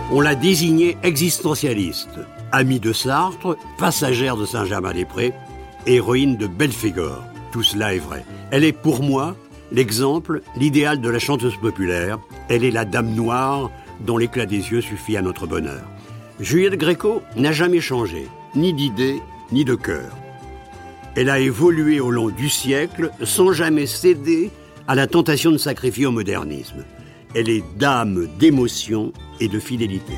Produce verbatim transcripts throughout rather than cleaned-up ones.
On l'a désignée existentialiste, amie de Sartre, passagère de Saint-Germain-des-Prés, héroïne de Belphégor. Tout cela est vrai. Elle est pour moi l'exemple, l'idéal de la chanteuse populaire. Elle est la dame noire dont l'éclat des yeux suffit à notre bonheur. Juliette Gréco n'a jamais changé, ni d'idée, ni de cœur. Elle a évolué au long du siècle sans jamais céder à la tentation de sacrifier au modernisme. Elle est dame d'émotion et de fidélité.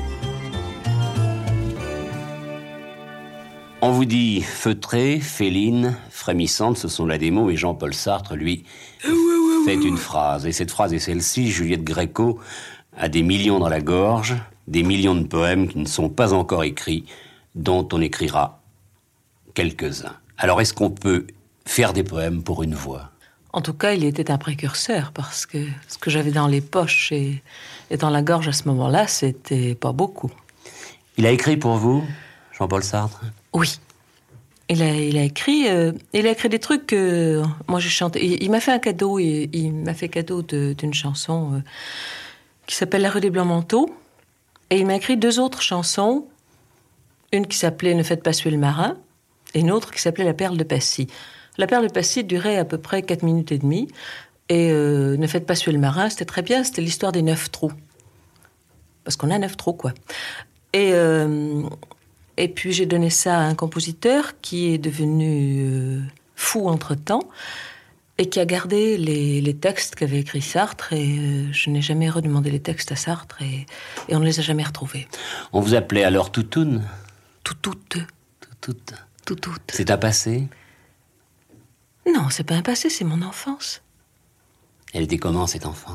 On vous dit feutrée, féline, frémissante, ce sont là des mots, et Jean-Paul Sartre, lui, fait une phrase. Et cette phrase est celle-ci: Juliette Gréco a des millions dans la gorge, des millions de poèmes qui ne sont pas encore écrits, dont on écrira quelques-uns. Alors, est-ce qu'on peut faire des poèmes pour une voix ? En tout cas, il était un précurseur, parce que ce que j'avais dans les poches et, et dans la gorge à ce moment-là, c'était pas beaucoup. Il a écrit pour vous, Jean-Paul Sartre ? Oui. Il a, il a écrit, euh, il a écrit des trucs que moi j'ai chanté. Il, il m'a fait un cadeau, il, il m'a fait cadeau de, d'une chanson euh, qui s'appelle La rue des Blancs-Manteaux. Et il m'a écrit deux autres chansons. Une qui s'appelait Ne faites pas suer le marin, et une autre qui s'appelait La perle de Passy. La perle de Passy durait à peu près quatre minutes et demie. Et euh, Ne faites pas suer le marin, c'était très bien, c'était l'histoire des neuf trous. Parce qu'on a neuf trous, quoi. Et, euh, et puis j'ai donné ça à un compositeur qui est devenu euh, fou entre-temps et qui a gardé les, les textes qu'avait écrit Sartre. Et euh, je n'ai jamais redemandé les textes à Sartre et, et on ne les a jamais retrouvés. On vous appelait alors Toutoune ? Toutoute. Toutoute. Toutoute. C'est un passé ? Non, c'est pas un passé, c'est mon enfance. Elle était comment, cette enfance ?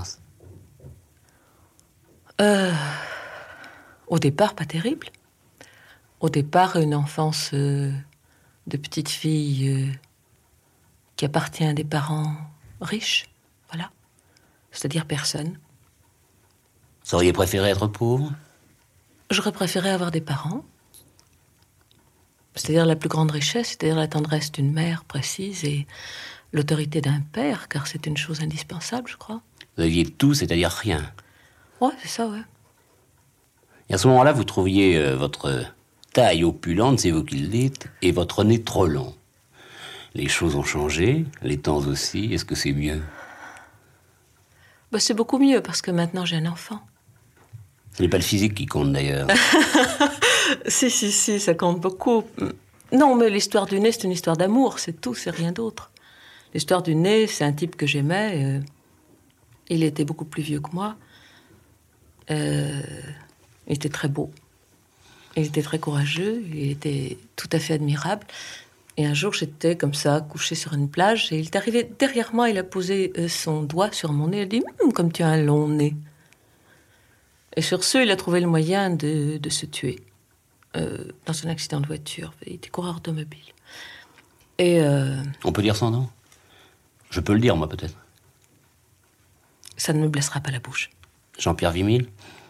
Euh, au départ, pas terrible. Au départ, une enfance euh, de petite fille euh, qui appartient à des parents riches, voilà. C'est-à-dire personne. Vous auriez préféré être pauvre ? J'aurais préféré avoir des parents. C'est-à-dire la plus grande richesse, c'est-à-dire la tendresse d'une mère précise et l'autorité d'un père, car c'est une chose indispensable, je crois. Vous aviez tout, c'est-à-dire rien. Ouais, c'est ça, ouais. Et à ce moment-là, vous trouviez euh, votre taille opulente, c'est vous qui l'êtes, et votre nez trop long. Les choses ont changé, les temps aussi. Est-ce que c'est mieux ? Bah, c'est beaucoup mieux, parce que maintenant j'ai un enfant. Ce n'est pas le physique qui compte, d'ailleurs. Si, si, si, ça compte beaucoup. Non, mais l'histoire du nez, c'est une histoire d'amour, c'est tout, c'est rien d'autre. L'histoire du nez, c'est un type que j'aimais. Euh, il était beaucoup plus vieux que moi. Euh, il était très beau. Il était très courageux. Il était tout à fait admirable. Et un jour, j'étais comme ça, couchée sur une plage, et il est arrivé derrière moi, il a posé euh, son doigt sur mon nez, il a dit hm, « comme tu as un long nez ». Et sur ce, il a trouvé le moyen de, de se tuer. Euh, dans un accident de voiture. Il était coureur automobile. Et... Euh, On peut dire son nom ? Je peux le dire, moi, peut-être. Ça ne me blessera pas la bouche. Jean-Pierre Vimille ?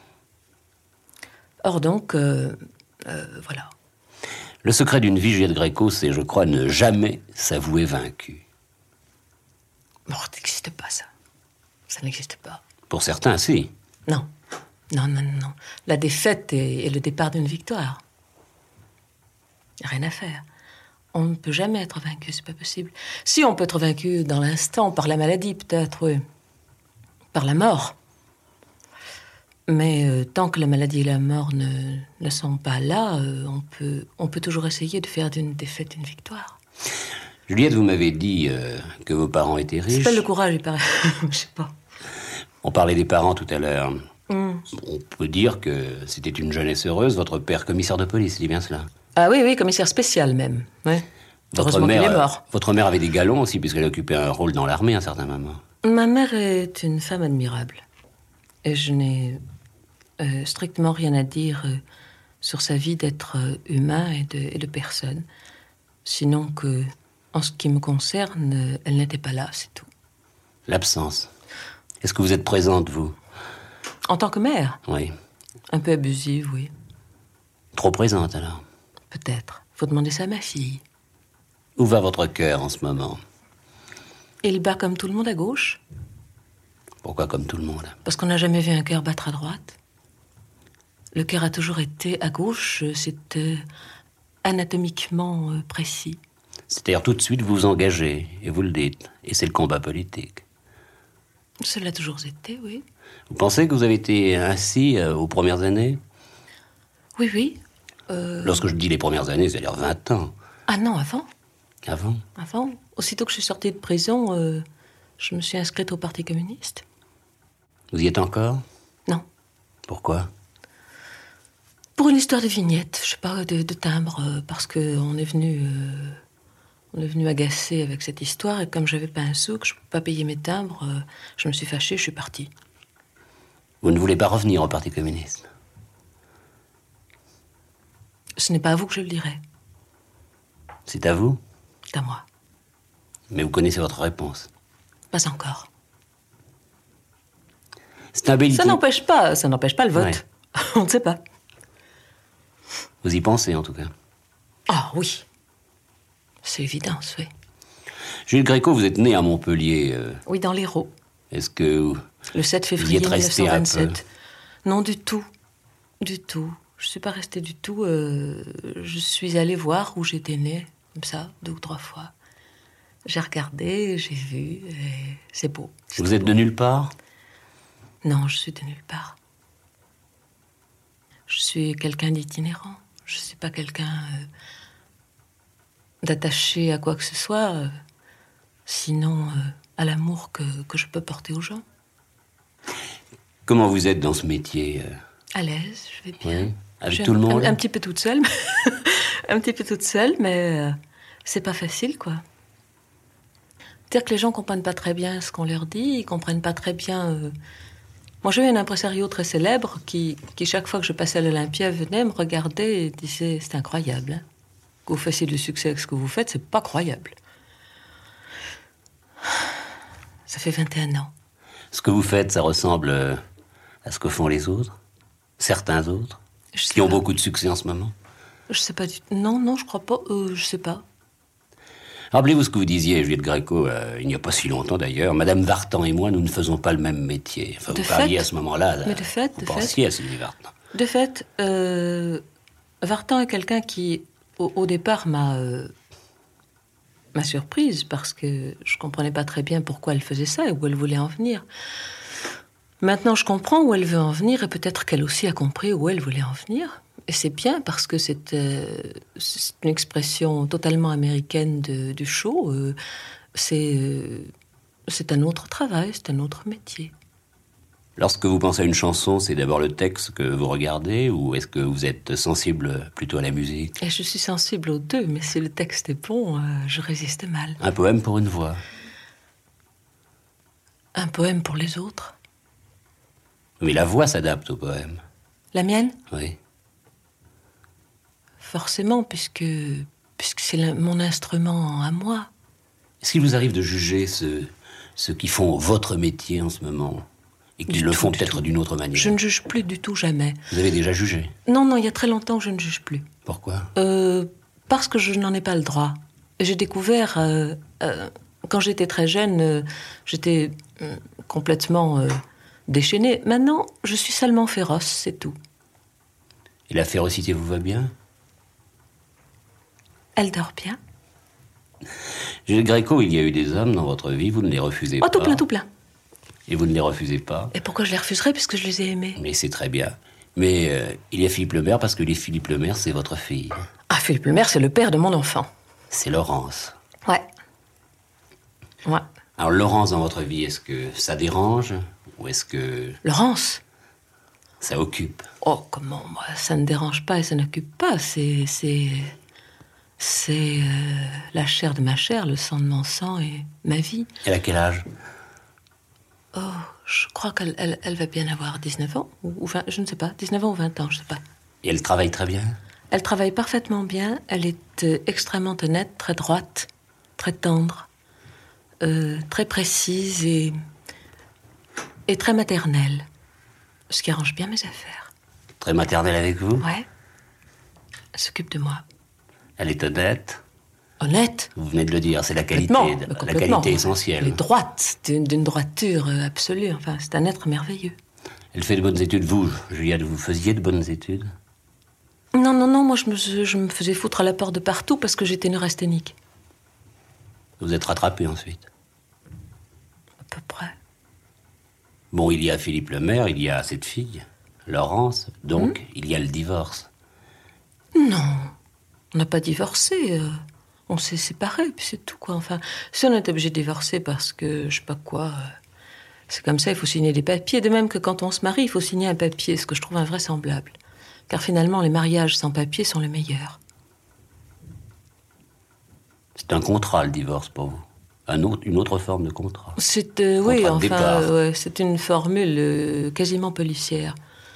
Or donc, euh, euh, voilà. Le secret d'une vie, Juliette Gréco, c'est, je crois, ne jamais s'avouer vaincu. Bon, ça n'existe pas, ça. Ça n'existe pas. Pour certains, si. Non. Non, non, non. La défaite est, est le départ d'une victoire. Rien à faire. On ne peut jamais être vaincu, c'est pas possible. Si, on peut être vaincu dans l'instant, par la maladie peut-être, oui. Par la mort. Mais euh, tant que la maladie et la mort ne, ne sont pas là, euh, on peut, on peut toujours essayer de faire d'une défaite une victoire. Juliette, vous m'avez dit euh, que vos parents étaient riches. C'est pas le courage, il paraît. Je sais pas. On parlait des parents tout à l'heure. Mm. On peut dire que c'était une jeunesse heureuse, votre père commissaire de police, c'est bien cela ? Ah oui, oui, commissaire spécial même. Ouais. Votre Heureusement mère, qu'il est mort. Votre mère avait des galons aussi, puisqu'elle occupait un rôle dans l'armée à un certain moment. Ma mère est une femme admirable. Et je n'ai euh, strictement rien à dire euh, sur sa vie d'être euh, humain et de, et de personne. Sinon que, en ce qui me concerne, euh, elle n'était pas là, c'est tout. L'absence. Est-ce que vous êtes présente, vous ? En tant que mère ? Oui. Un peu abusive, oui. Trop présente, alors ? Peut-être. Faut demander ça à ma fille. Où va votre cœur en ce moment ? Il bat comme tout le monde à gauche. Pourquoi comme tout le monde ? Parce qu'on n'a jamais vu un cœur battre à droite. Le cœur a toujours été à gauche, c'est euh, anatomiquement euh, précis. C'est-à-dire tout de suite vous vous engagez, et vous le dites, et c'est le combat politique. Cela a toujours été, oui. Vous pensez que vous avez été ainsi euh, aux premières années? Oui, oui. Euh... Lorsque je dis les premières années, c'est-à-dire vingt ans. Ah non, avant. Avant? Avant. Aussitôt que je suis sortie de prison, euh, je me suis inscrite au Parti communiste. Vous y êtes encore? Non. Pourquoi? Pour une histoire de vignette, je sais pas, de, de timbre, euh, parce qu'on est venu... Euh... On est venu agacer avec cette histoire, et comme j'avais pas un sou, que je ne pouvais pas payer mes timbres, euh, je me suis fâchée, je suis partie. Vous ne voulez pas revenir au Parti communiste? Ce n'est pas à vous que je le dirai. C'est à vous? C'est à moi. Mais vous connaissez votre réponse? Pas encore. Stabilité. Ça n'empêche pas, ça n'empêche pas le vote. Ouais. On ne sait pas. Vous y pensez, en tout cas? Ah oui. C'est l'évidence, oui. Jules Gréco, vous êtes né à Montpellier. Euh... Oui, dans l'Hérault. Est-ce que... Le sept février mille neuf cent vingt-sept. Non, du tout. Du tout. Je ne suis pas restée du tout. Euh, je suis allée voir où j'étais née, comme ça, deux ou trois fois. J'ai regardé, j'ai vu, et c'est beau. Vous êtes beau. De nulle part? Non, je suis de nulle part. Je suis quelqu'un d'itinérant. Je ne suis pas quelqu'un... Euh, d'attacher à quoi que ce soit, euh, sinon euh, à l'amour que, que je peux porter aux gens. Comment vous êtes dans ce métier? euh... À l'aise, je vais bien. Oui. Avec je, tout le monde? Un, un petit peu toute seule, un petit peu toute seule, mais euh, c'est pas facile, quoi. C'est-à-dire que les gens comprennent pas très bien ce qu'on leur dit, ils comprennent pas très bien... Euh... Moi, j'ai eu un impresario très célèbre qui, qui, chaque fois que je passais à l'Olympia, venait me regarder et disait « C'est incroyable, hein. Que vous fassiez du succès avec ce que vous faites, c'est pas croyable. » Ça fait vingt et un ans. Ce que vous faites, ça ressemble à ce que font les autres? Certains autres? Qui ont pas. Beaucoup de succès en ce moment? Je sais pas du tout. Non, non, je crois pas. Euh, je sais pas. Rappelez-vous ce que vous disiez, Juliette Gréco, euh, il n'y a pas si longtemps d'ailleurs. Madame Vartan et moi, nous ne faisons pas le même métier. Enfin, de vous fait, parliez à ce moment-là. Mais de fait, vous de pensiez fait. à Sylvie Vartan. De fait, euh, Vartan est quelqu'un qui... Au, au départ, m'a, euh, m'a surprise parce que je comprenais pas très bien pourquoi elle faisait ça et où elle voulait en venir. Maintenant, je comprends où elle veut en venir et peut-être qu'elle aussi a compris où elle voulait en venir. Et c'est bien parce que c'est, euh, c'est une expression totalement américaine de, du show. Euh, c'est, euh, c'est un autre travail, c'est un autre métier. Lorsque vous pensez à une chanson, c'est d'abord le texte que vous regardez ou est-ce que vous êtes sensible plutôt à la musique? Et je suis sensible aux deux, mais si le texte est bon, euh, je résiste mal. Un poème pour une voix? Un poème pour les autres? Mais la voix s'adapte au poème. La mienne? Oui. Forcément, puisque, puisque c'est la, mon instrument à moi. Est-ce qu'il vous arrive de juger ceux, ceux qui font votre métier en ce moment? Et qu'ils le font peut-être d'une autre manière? Je ne juge plus du tout, jamais. Vous avez déjà jugé? Non, non, il y a très longtemps que je ne juge plus. Pourquoi? euh, Parce que je n'en ai pas le droit. J'ai découvert, euh, euh, quand j'étais très jeune, euh, j'étais euh, complètement euh, déchaînée. Maintenant, je suis seulement féroce, c'est tout. Et la férocité vous va bien? Elle dort bien. Jules Gréco, il y a eu des hommes dans votre vie, vous ne les refusez oh, pas. Oh, tout plein, tout plein. Et vous ne les refusez pas? Et pourquoi je les refuserais? Puisque je les ai aimés. Mais c'est très bien. Mais euh, il y a Philippe Lemaire, parce que les Philippe Lemaire, c'est votre fille. Ah, Philippe Lemaire, c'est le père de mon enfant. C'est Laurence. Ouais. Ouais. Alors, Laurence, dans votre vie, est-ce que ça dérange? Ou est-ce que... Laurence? Ça occupe? Oh, comment? Moi, ça ne dérange pas et ça n'occupe pas. C'est... C'est... C'est euh, la chair de ma chair, le sang de mon sang et ma vie. Elle a quel âge? Oh, je crois qu'elle elle, elle va bien avoir dix-neuf ans, ou, ou vingt, je ne sais pas, dix-neuf ans ou vingt ans, je ne sais pas. Et elle travaille très bien? Elle travaille parfaitement bien, elle est euh, extrêmement honnête, très droite, très tendre, euh, très précise et, et très maternelle, ce qui arrange bien mes affaires. Très maternelle avec vous? Ouais, elle s'occupe de moi. Elle est honnête? Honnête? Vous venez de le dire, c'est la qualité, la qualité essentielle. Elle est droite, d'une, d'une droiture absolue. Enfin, c'est un être merveilleux. Elle fait de bonnes études. Vous, Juliette, vous faisiez de bonnes études? Non, non, non, moi je me, je me faisais foutre à la porte de partout parce que j'étais neurasthénique. Vous êtes rattrapée ensuite? À peu près. Bon, il y a Philippe Lemaire, il y a cette fille, Laurence, donc Mmh. il y a le divorce. Non, on n'a pas divorcé. euh, on s'est séparés, puis c'est tout, quoi. Enfin, si on est obligé de divorcer parce que, je sais pas quoi, euh, c'est comme ça, il faut signer des papiers. De même que quand on se marie, il faut signer un papier, ce que je trouve invraisemblable. Car finalement, les mariages sans papier sont les meilleurs. C'est un contrat, le divorce, pour vous. Un autre, une autre forme de contrat. C'est, euh, oui, Contrat de enfin, départ. euh, ouais, c'est une formule euh, quasiment policière.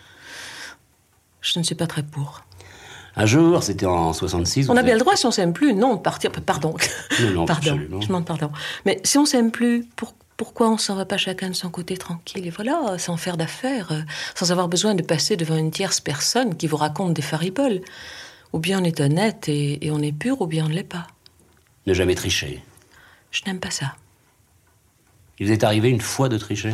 Je ne suis pas très pour. Un jour, c'était en soixante-six... On vous a bien êtes- le droit, si on s'aime plus, non, de partir. Pardon. Non, non, Pardon. absolument. Je demande pardon. Mais si on s'aime plus, pour- pourquoi on s'en va pas chacun de son côté tranquille et voilà, sans faire d'affaires, euh, sans avoir besoin de passer devant une tierce personne qui vous raconte des fariboles. Ou bien on est honnête et, et on est pur, ou bien on ne l'est pas. Ne jamais tricher. Je n'aime pas ça. Il vous est arrivé une fois de tricher?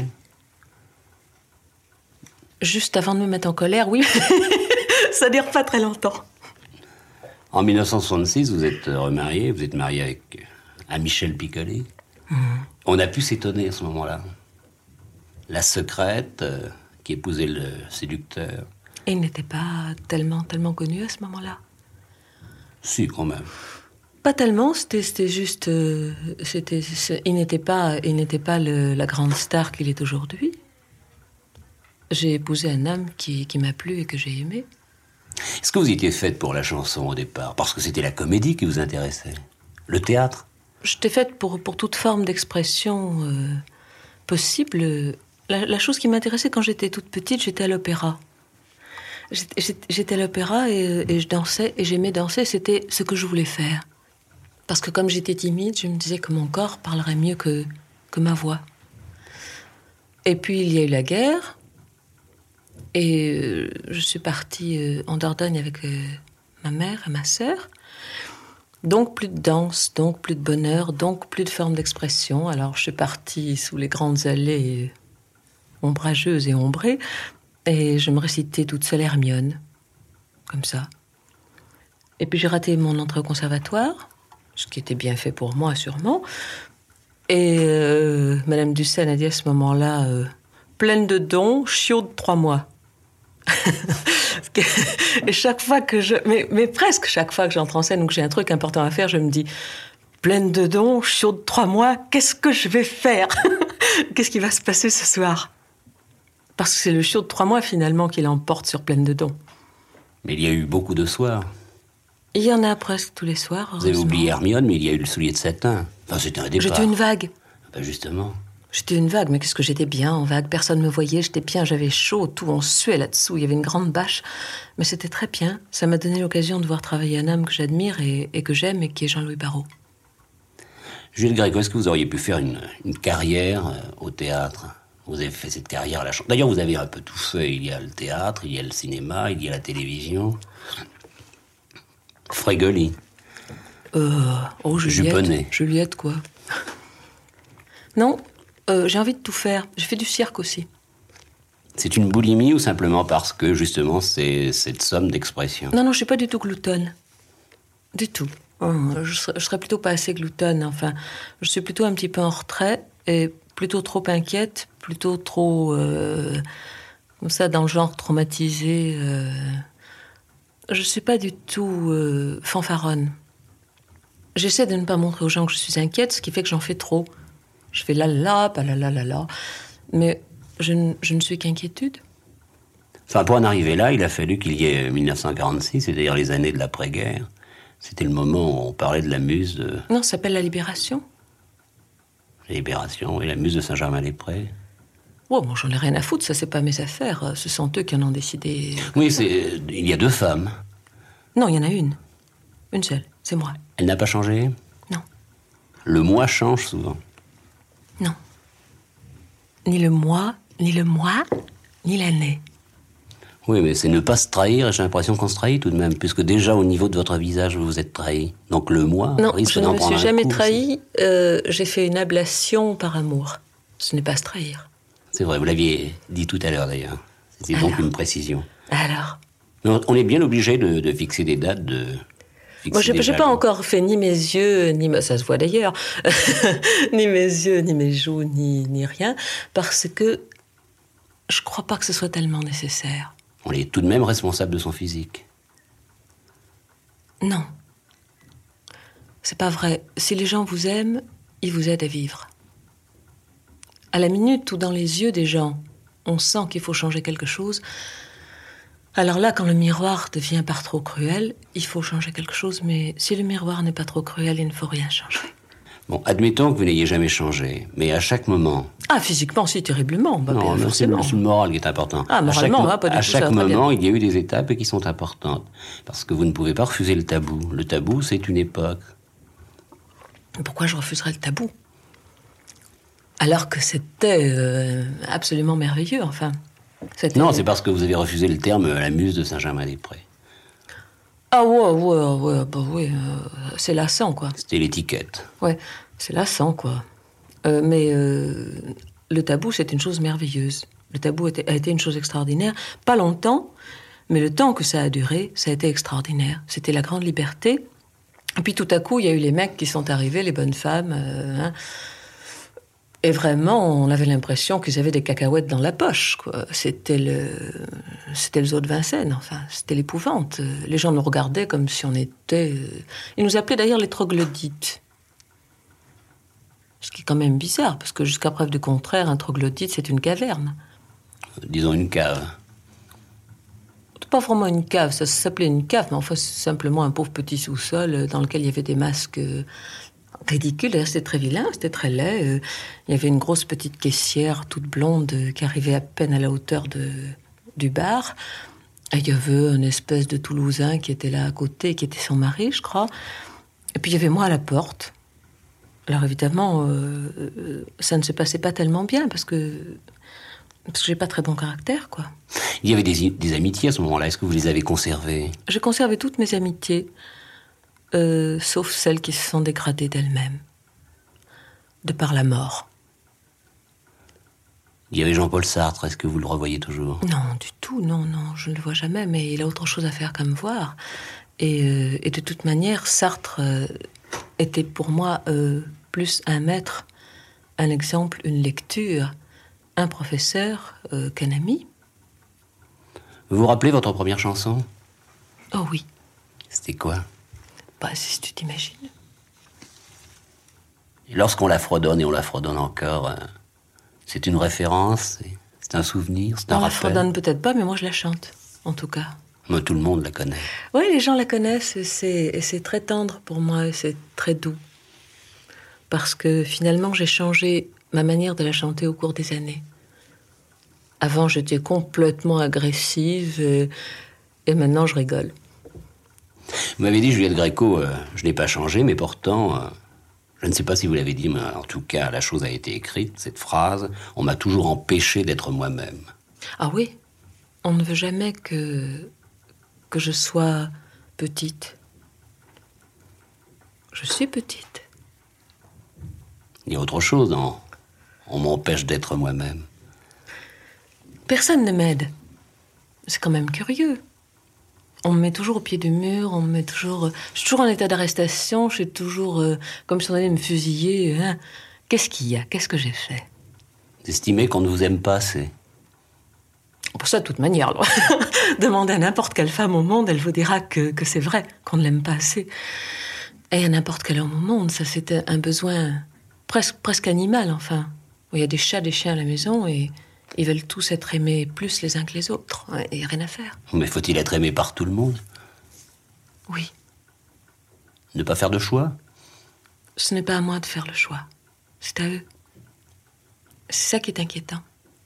Juste avant de me mettre en colère, oui. Ça dure pas très longtemps. En mille neuf cent soixante-six, vous êtes remarié, vous êtes marié avec euh, un Michel Piccoli. Mmh. On a pu s'étonner à ce moment-là. La secrète euh, qui épousait le séducteur. Et il n'était pas tellement, tellement connu à ce moment-là. Si, quand même. Pas tellement, c'était, c'était juste... euh, c'était, c'est- il n'était pas, il n'était pas le- la grande star qu'il est aujourd'hui. J'ai épousé un homme qui, qui m'a plu et que j'ai aimé. Est-ce que vous étiez faite pour la chanson au départ? Parce que c'était la comédie qui vous intéressait? Le théâtre? J'étais faite pour, pour toute forme d'expression euh, possible. La, la chose qui m'intéressait quand j'étais toute petite, j'étais à l'opéra. J'étais, j'étais- j'étais à l'opéra et, et je dansais, et j'aimais danser, c'était ce que je voulais faire. Parce que comme j'étais timide, je me disais que mon corps parlerait mieux que, que ma voix. Et puis il y a eu la guerre, et euh, je suis partie euh, en Dordogne avec euh, ma mère et ma sœur. Donc plus de danse, donc plus de bonheur, donc plus de forme d'expression. Alors je suis partie sous les grandes allées ombrageuses et ombrées, et je me récitais toute seule Hermione, comme ça. Et puis j'ai raté mon entrée au conservatoire, ce qui était bien fait pour moi sûrement. Et euh, Madame Dussène a dit à ce moment-là, euh, pleine de dons, chiot de trois mois. Et chaque fois que je... Mais, mais presque chaque fois que j'entre en scène ou que j'ai un truc important à faire, je me dis, pleine de dons, chiot de trois mois, qu'est-ce que je vais faire? Qu'est-ce qui va se passer ce soir? Parce que c'est le chiot de trois mois, finalement, qui l'emporte sur pleine de dons. Mais il y a eu beaucoup de soirs. Il y en a presque tous les soirs, Vous avez heureusement. oublié Hermione, mais il y a eu le soulier de satin. Enfin, c'était un départ. J'étais une vague. Ben, justement. J'étais une vague, mais qu'est-ce que j'étais bien en vague. Personne ne me voyait, j'étais bien, j'avais chaud, tout, on suait là-dessous. Il y avait une grande bâche. Mais c'était très bien. Ça m'a donné l'occasion de voir travailler un homme que j'admire et, et que j'aime, et qui est Jean-Louis Barrault. Juliette Gréco, est-ce que vous auriez pu faire une, une carrière euh, au théâtre? Vous avez fait cette carrière à la chanson. D'ailleurs, vous avez un peu tout fait. Il y a le théâtre, il y a le cinéma, il y a la télévision. Frégoli. Euh, oh, Juliette. Juponnet. Juliette, quoi. Non, euh, j'ai envie de tout faire. J'ai fait du cirque aussi. C'est une boulimie ou simplement parce que, justement, c'est cette somme d'expression? Non, non, je suis pas du tout gloutonne. Du tout. Hum, je, serais, je serais plutôt pas assez gloutonne. Enfin, je suis plutôt un petit peu en retrait et plutôt trop inquiète, plutôt trop... euh, comme ça, dans le genre traumatisé. Euh, je suis pas du tout euh, fanfaronne. J'essaie de ne pas montrer aux gens que je suis inquiète, ce qui fait que j'en fais trop. Je fais la la, pas la la la la. Mais je, ne- je ne suis qu'inquiétude. Enfin, pour en arriver là, il a fallu qu'il y ait mille neuf cent quarante-six, c'est-à-dire les années de l'après-guerre. C'était le moment où on parlait de la muse de Non, ça s'appelle la libération. la Libération et la muse de Saint-Germain-des-Prés. Oh, moi, j'en ai rien à foutre, ça, c'est pas mes affaires. Ce sont eux qui en ont décidé. Oui, c'est, il y a deux femmes. Non, il y en a une. Une seule, c'est moi. Elle n'a pas changé? Non, Le moi change souvent. non. Ni le mois, ni le mois, ni l'année. Oui, mais c'est ne pas se trahir, et j'ai l'impression qu'on se trahit tout de même, puisque déjà au niveau de votre visage, vous vous êtes trahi. Donc le moi Non, risque je ne d'en me prendre suis un jamais coup aussi. trahie. euh, j'ai fait une ablation par amour. Ce n'est pas se trahir. C'est vrai, vous l'aviez dit tout à l'heure d'ailleurs. C'est donc une précision. Alors Mais on est bien obligé de, de fixer des dates, de... Moi, je n'ai pas encore fait ni mes yeux, ni ma, ça se voit d'ailleurs, ni mes yeux, ni mes joues, ni, ni rien, parce que je ne crois pas que ce soit tellement nécessaire. On est tout de même responsable de son physique. Non. C'est pas vrai. Si les gens vous aiment, ils vous aident à vivre. À la minute où dans les yeux des gens, on sent qu'il faut changer quelque chose, alors là, quand le miroir devient par trop cruel, il faut changer quelque chose, mais si le miroir n'est pas trop cruel, il ne faut rien changer. Bon, admettons que vous n'ayez jamais changé, mais à chaque moment... Ah, physiquement, si, terriblement. Bah, non, non c'est le moral qui est important. Ah, moralement, à chaque, hein, pas du à tout chaque ça, moment, il y a eu des étapes qui sont importantes. Parce que vous ne pouvez pas refuser le tabou. Le tabou, c'est une époque. Pourquoi je refuserais le tabou? Alors que c'était euh, absolument merveilleux, enfin... C'était... Non, c'est parce que vous avez refusé le terme la muse de Saint-Germain-des-Prés. Ah ouais, ouais, ouais, bah ouais, euh, c'est lassant, quoi. C'était l'étiquette. Ouais, c'est lassant, quoi. Euh, mais euh, le tabou, c'est une chose merveilleuse. Le tabou a été, a été une chose extraordinaire. Pas longtemps, mais le temps que ça a duré, ça a été extraordinaire. C'était la grande liberté. Et puis tout à coup, il y a eu les mecs qui sont arrivés, les bonnes femmes, euh, hein. Et vraiment, on avait l'impression qu'ils avaient des cacahuètes dans la poche, quoi. C'était le, c'était le zoo de Vincennes, enfin, c'était l'épouvante. Les gens nous regardaient comme si on était... Ils nous appelaient d'ailleurs les troglodytes. Ce qui est quand même bizarre, parce que jusqu'à preuve du contraire, un troglodyte, c'est une caverne. Disons une cave. C'est pas vraiment une cave, ça s'appelait une cave, mais enfin, c'est simplement un pauvre petit sous-sol dans lequel il y avait des masques... ridicule, d'ailleurs c'était très vilain, c'était très laid. Euh, il y avait une grosse petite caissière toute blonde euh, qui arrivait à peine à la hauteur de, du bar. Et il y avait une espèce de Toulousain qui était là à côté, qui était son mari, je crois. Et puis il y avait moi à la porte. Alors évidemment, euh, euh, ça ne se passait pas tellement bien parce que parce que j'ai pas très bon caractère, quoi. Il y avait des, des amitiés à ce moment-là. Est-ce que vous les avez conservées? J'ai conservé toutes mes amitiés. Euh, sauf celles qui se sont dégradées d'elles-mêmes, de par la mort. Il y avait Jean-Paul Sartre, est-ce que vous le revoyez toujours? Non, du tout, non, non, je ne le vois jamais, mais il a autre chose à faire qu'à me voir. Et, euh, et de toute manière, Sartre euh, était pour moi euh, plus un maître, un exemple, une lecture, un professeur euh, qu'un ami. Vous vous rappelez votre première chanson? Oh oui. C'était quoi? Bah, si tu t'imagines. Et lorsqu'on la fredonne et on la fredonne encore, euh, c'est une référence, c'est, c'est un souvenir, c'est un on rappel. la fredonne peut-être pas, mais moi je la chante, en tout cas. Moi, tout le monde la connaît. Oui, les gens la connaissent et c'est, et c'est très tendre pour moi, et c'est très doux. Parce que finalement, j'ai changé ma manière de la chanter au cours des années. Avant, j'étais complètement agressive et, et maintenant, je rigole. Vous m'avez dit, Juliette Gréco, euh, je n'ai pas changé, mais pourtant, euh, je ne sais pas si vous l'avez dit, mais en tout cas, la chose a été écrite, cette phrase, on m'a toujours empêché d'être moi-même. Ah oui, on ne veut jamais que, que je sois petite. Je suis petite. Il y a autre chose, on, on m'empêche d'être moi-même. Personne ne m'aide. C'est quand même curieux. On me met toujours au pied du mur, on me met toujours... Je suis toujours en état d'arrestation, je suis toujours euh, comme si on allait me fusiller. Hein. Qu'est-ce qu'il y a? Qu'est-ce que j'ai fait? Vous estimez qu'on ne vous aime pas assez? Pour ça, de toute manière, alors. Demandez à n'importe quelle femme au monde, elle vous dira que, que c'est vrai, qu'on ne l'aime pas assez. Et à n'importe quel homme au monde, ça c'est un besoin presque, presque animal, enfin. Il y a des chats, des chiens à la maison et... Ils veulent tous être aimés plus les uns que les autres. Il n'y a rien à faire. Mais faut-il être aimé par tout le monde? Oui. Ne pas faire de choix? Ce n'est pas à moi de faire le choix. C'est à eux. C'est ça qui est inquiétant.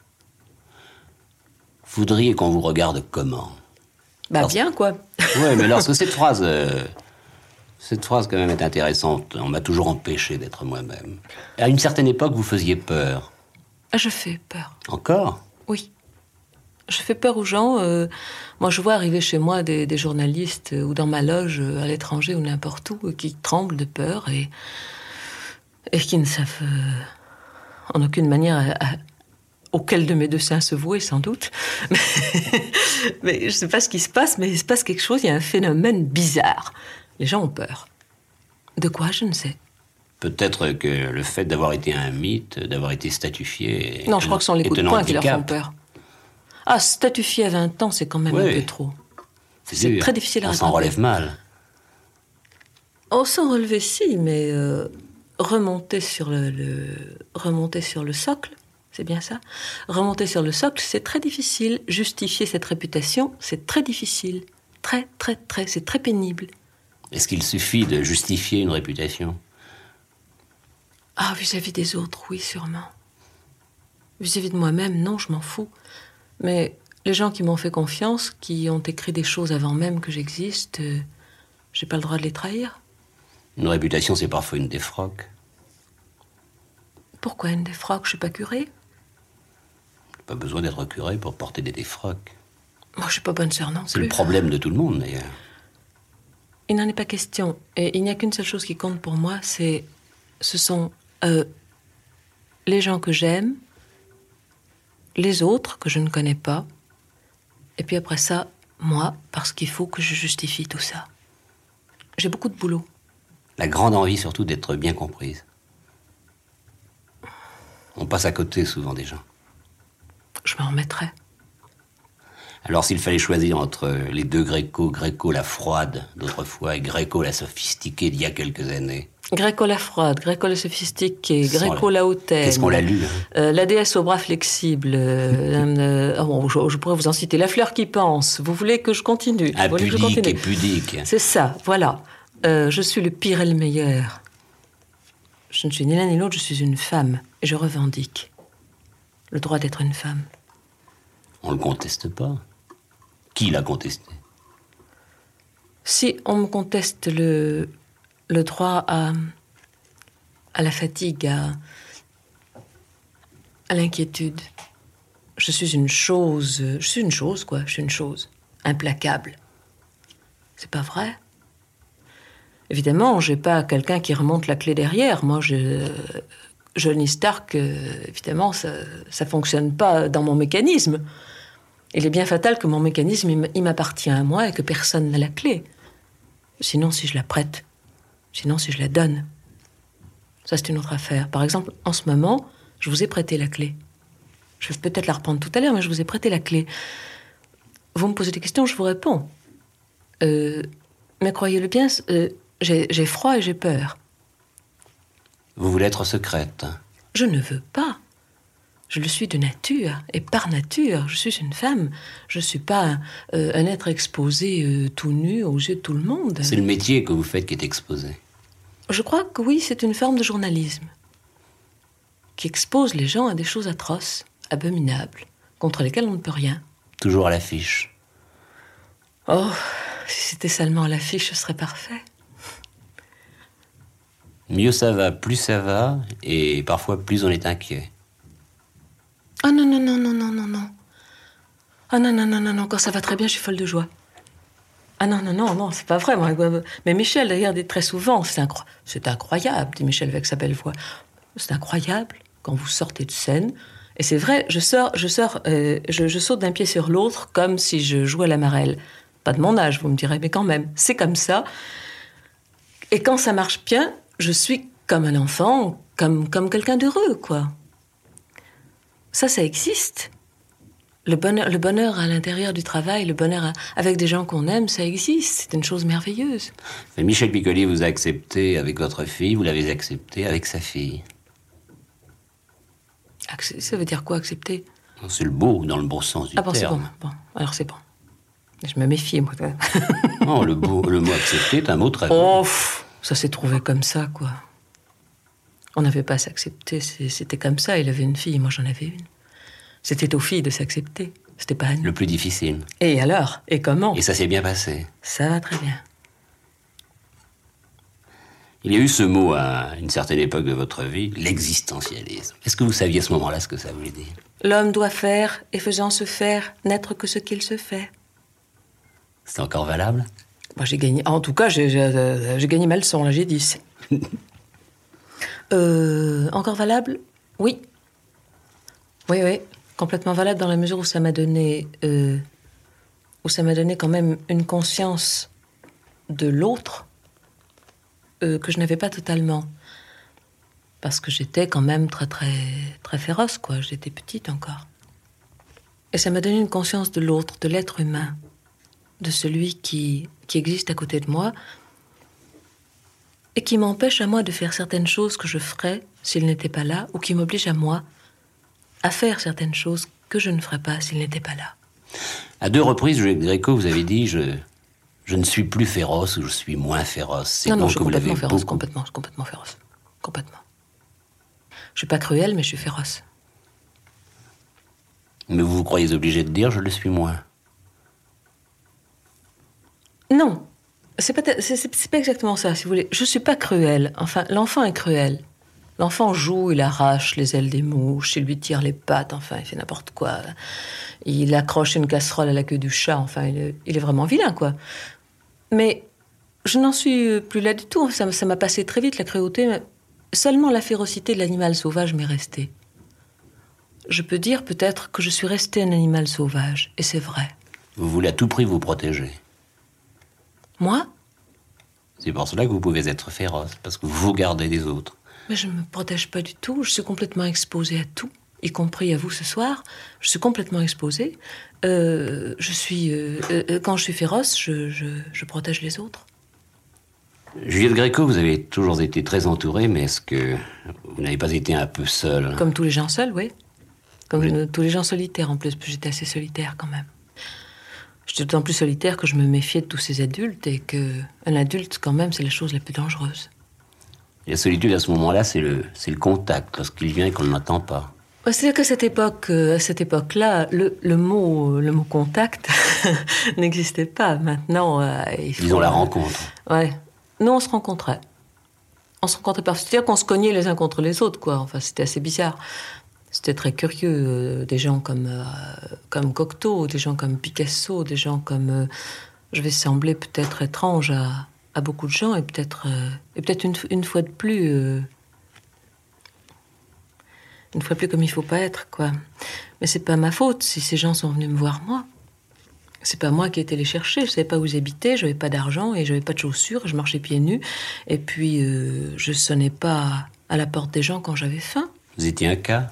Vous voudriez qu'on vous regarde comment? Bah Lorsque... bien, quoi. Oui, mais lorsque cette phrase... Euh, cette phrase, quand même, est intéressante. On m'a toujours empêché d'être moi-même. À une certaine époque, vous faisiez peur. Je fais peur. Encore? Oui. Je fais peur aux gens. Euh, moi, je vois arriver chez moi des, des journalistes euh, ou dans ma loge euh, à l'étranger ou n'importe où, euh, qui tremblent de peur et, et qui ne savent euh, en aucune manière à, à, auquel de mes deux seins se vouer, sans doute. Mais, mais je ne sais pas ce qui se passe, mais il se passe quelque chose, il y a un phénomène bizarre. Les gens ont peur. De quoi, je ne sais. Peut-être que le fait d'avoir été un mythe, d'avoir été statufié... Non, je crois que ce sont les coups de poing qui leur font peur. Ah, statufié à vingt ans, c'est quand même oui. un peu trop. C'est, c'est très difficile à on rattraper. s'en relève mal. On s'en relever, si, mais euh, remonter, sur le, le, remonter sur le socle, c'est bien ça. Remonter sur le socle, c'est très difficile. Justifier cette réputation, c'est très difficile. Très, très, très, c'est très pénible. Est-ce qu'il suffit de justifier une réputation ? Ah, vis-à-vis des autres, oui, sûrement. Vis-à-vis de moi-même, non, je m'en fous. Mais les gens qui m'ont fait confiance, qui ont écrit des choses avant même que j'existe, euh, j'ai pas le droit de les trahir. Une réputation, c'est parfois une défroque. Pourquoi une défroque ? Je suis pas curée. Pas besoin d'être curé pour porter des défroques. Moi, je suis pas bonne sœur non c'est plus. C'est le problème de tout le monde, d'ailleurs. Il n'en est pas question. Et il n'y a qu'une seule chose qui compte pour moi, c'est... Ce sont euh, les gens que j'aime, les autres que je ne connais pas, et puis après ça, moi, parce qu'il faut que je justifie tout ça. J'ai beaucoup de boulot. La grande envie, surtout, d'être bien comprise. On passe à côté, souvent, des gens. Je m'en remettrai. Alors, s'il fallait choisir entre les deux Gréco, Gréco la froide d'autrefois et Gréco la sophistiquée d'il y a quelques années... Gréco la froide, Gréco la sophistiquée, Gréco la hautaine. Qu'est-ce qu'on l'a lu, hein euh, La déesse aux bras flexibles. Euh, euh, bon, je, je pourrais vous en citer. La fleur qui pense. Vous voulez que je continue ? Ah, pudique que je continue et pudique. C'est ça, voilà. Euh, je suis le pire et le meilleur. Je ne suis ni l'un ni l'autre, je suis une femme. Et je revendique le droit d'être une femme. On ne le conteste pas. Qui l'a contesté ? Si on me conteste le... le droit à, à la fatigue, à, à l'inquiétude. Je suis une chose, je suis une chose, quoi, je suis une chose, implacable. C'est pas vrai ? Évidemment, j'ai pas quelqu'un qui remonte la clé derrière. Moi, je, Johnny Stark, évidemment, ça, ça fonctionne pas dans mon mécanisme. Il est bien fatal que mon mécanisme, il m'appartient à moi et que personne n'a la clé. Sinon, si je la prête, sinon, si je la donne, ça, c'est une autre affaire. Par exemple, en ce moment, je vous ai prêté la clé. Je vais peut-être la reprendre tout à l'heure, mais je vous ai prêté la clé. Vous me posez des questions, je vous réponds. Euh, mais croyez-le bien, euh, j'ai, j'ai froid et j'ai peur. Vous voulez être secrète ? Je ne veux pas. Je le suis de nature, et par nature, je suis une femme. Je ne suis pas euh, un être exposé euh, tout nu aux yeux de tout le monde. C'est le métier que vous faites qui est exposé. Je crois que oui, c'est une forme de journalisme qui expose les gens à des choses atroces, abominables, contre lesquelles on ne peut rien. Toujours à l'affiche. Oh, si c'était seulement à l'affiche, ce serait parfait. Mieux ça va, plus ça va, et parfois plus on est inquiet. Ah non, non, non, non, non, non, non. Ah non, non, non, non, non, quand ça va très bien, je suis folle de joie. Ah non, non, non, non, c'est pas vrai. Moi. Mais Michel, d'ailleurs, dit très souvent, c'est, incro... c'est incroyable, dit Michel avec sa belle voix. C'est incroyable quand vous sortez de scène. Et c'est vrai, je sors, je sors, euh, je, je saute d'un pied sur l'autre comme si je jouais à la marelle. Pas de mon âge, vous me direz, mais quand même, c'est comme ça. Et quand ça marche bien, je suis comme un enfant, comme, comme quelqu'un d'heureux, quoi. Ça, ça existe. Le bonheur, le bonheur à l'intérieur du travail, le bonheur à, avec des gens qu'on aime, ça existe. C'est une chose merveilleuse. Mais Michel Piccoli vous a accepté avec votre fille, vous l'avez accepté avec sa fille. Accep- ça veut dire quoi, accepter ? C'est le beau, dans le bon sens du ah bon, terme. C'est bon. Bon, alors c'est bon. Je me méfie, moi. Non, le, beau, le mot accepter est un mot très oh, pff, ça s'est trouvé comme ça, quoi. On n'avait pas à s'accepter, c'était comme ça. Il avait une fille, moi j'en avais une. C'était aux filles de s'accepter, c'était pas à nous. Le plus difficile. Et alors ? Et comment ? Et ça s'est bien passé. Ça va très bien. Il y a eu ce mot à une certaine époque de votre vie, l'existentialisme. Est-ce que vous saviez à ce moment-là ce que ça voulait dire ? L'homme doit faire, et faisant se faire, n'être que ce qu'il se fait. C'est encore valable ? Moi, j'ai gagné. En tout cas, j'ai, j'ai, j'ai gagné ma leçon, là, j'ai dix. euh, encore valable ? Oui. Oui, oui. Complètement valable dans la mesure où ça m'a donné, euh, où ça m'a donné quand même une conscience de l'autre euh, que je n'avais pas totalement. Parce que j'étais quand même très, très, très féroce, quoi. J'étais petite encore. Et ça m'a donné une conscience de l'autre, de l'être humain, de celui qui, qui existe à côté de moi et qui m'empêche à moi de faire certaines choses que je ferais s'il n'était pas là, ou qui m'oblige à moi à faire certaines choses que je ne ferais pas s'il n'était pas là. À deux reprises, Juliette Gréco, vous avez dit je, je ne suis plus féroce ou je suis moins féroce. C'est non, non, donc je suis que vous complètement l'avez féroce, beaucoup... complètement, complètement féroce. Complètement. Je suis pas cruelle, mais je suis féroce. Mais vous vous croyez obligé de dire je le suis moins. Non, c'est pas, c'est, c'est pas exactement ça, si vous voulez. Je suis pas cruelle. Enfin, l'enfant est cruel. L'enfant joue, il arrache les ailes des mouches, il lui tire les pattes, enfin, il fait n'importe quoi. Il accroche une casserole à la queue du chat, enfin, il est, il est vraiment vilain, quoi. Mais je n'en suis plus là du tout. Ça, ça m'a passé très vite, la cruauté. Mais seulement la férocité de l'animal sauvage m'est restée. Je peux dire peut-être que je suis restée un animal sauvage, et c'est vrai. Vous voulez à tout prix vous protéger. Moi ? C'est pour cela que vous pouvez être féroce, parce que vous vous gardez des autres. Mais je ne me protège pas du tout. Je suis complètement exposée à tout, y compris à vous ce soir. Je suis complètement exposée. Euh, je suis, euh, euh, quand je suis féroce, je, je, je protège les autres. Juliette Gréco, vous avez toujours été très entourée, mais est-ce que vous n'avez pas été un peu seule ? Comme tous les gens seuls, oui. Comme Oui. euh, tous les gens solitaires, en plus. J'étais assez solitaire, quand même. J'étais d'autant plus solitaire que je me méfiais de tous ces adultes et qu'un adulte, quand même, c'est la chose la plus dangereuse. Et la solitude, à ce moment-là, c'est le, c'est le contact, lorsqu'il vient et qu'on ne l'entend pas. C'est-à-dire qu'à cette époque, euh, à cette époque-là, le, le mot, le mot contact n'existait pas. Maintenant, euh, il faut... Disons la rencontre. Ouais. Nous, on se rencontrait. On se rencontrait pas. C'est-à-dire qu'on se cognait les uns contre les autres, quoi. Enfin, c'était assez bizarre. C'était très curieux. Euh, des gens comme, euh, comme Cocteau, des gens comme Picasso, des gens comme... Euh, je vais sembler peut-être étrange à, à beaucoup de gens, et peut-être, euh, et peut-être une, une fois de plus... Euh, une fois de plus comme il faut pas être, quoi. Mais c'est pas ma faute si ces gens sont venus me voir, moi. C'est pas moi qui ai été les chercher. Je savais pas où ils habitaient, j'avais pas d'argent et j'avais pas de chaussures, je marchais pieds nus. Et puis, euh, je sonnais pas à la porte des gens quand j'avais faim. Vous étiez un cas.